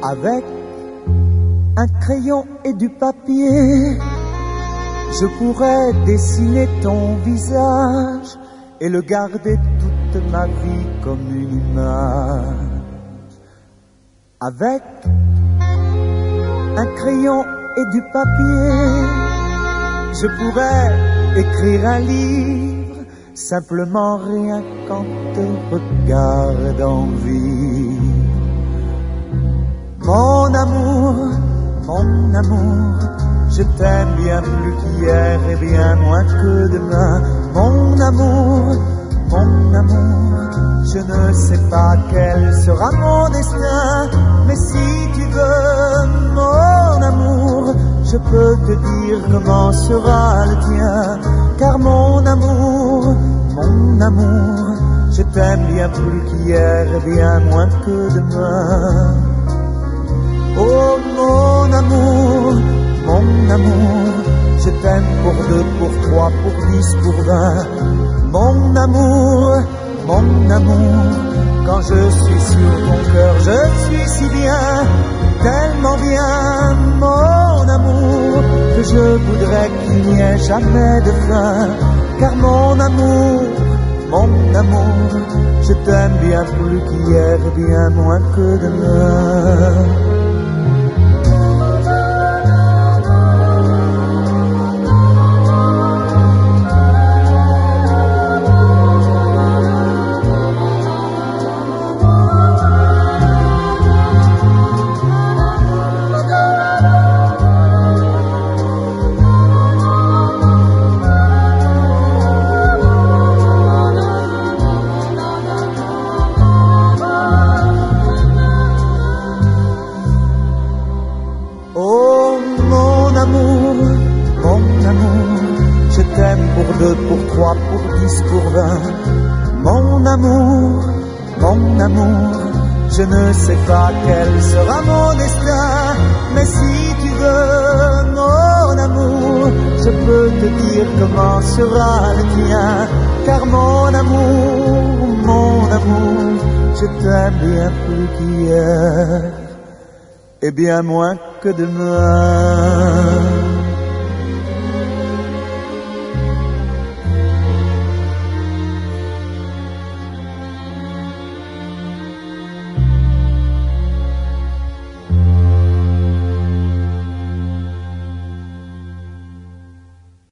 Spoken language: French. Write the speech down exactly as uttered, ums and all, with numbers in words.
Avec un crayon et du papier, je pourrais dessiner ton visage et le garder toute ma vie comme une image. Avec un crayon et du papier, je pourrais écrire un livre, simplement rien qu'en te regardant vivre. Mon amour, mon amour, je t'aime bien plus qu'hier et bien moins que demain. Mon amour, mon amour, je ne sais pas quel sera mon destin, mais si tu veux, mon amour, je peux te dire comment sera le tien. Car mon amour, mon amour, je t'aime bien plus qu'hier et bien moins que demain. Oh mon amour, mon amour, je t'aime pour deux, pour trois, pour dix, pour vingt. Mon amour, mon amour, quand je suis sur ton cœur, je suis si bien, tellement bien, mon amour, que je voudrais qu'il n'y ait jamais de fin. Car mon amour, mon amour, je t'aime bien plus qu'hier, bien moins que demain. Pour deux, pour trois, pour dix, pour vingt. Mon amour, mon amour, je ne sais pas quel sera mon destin, mais si tu veux, mon amour, je peux te dire comment sera le tien. Car mon amour, mon amour, je t'aime bien plus qu'hier et bien moins que demain.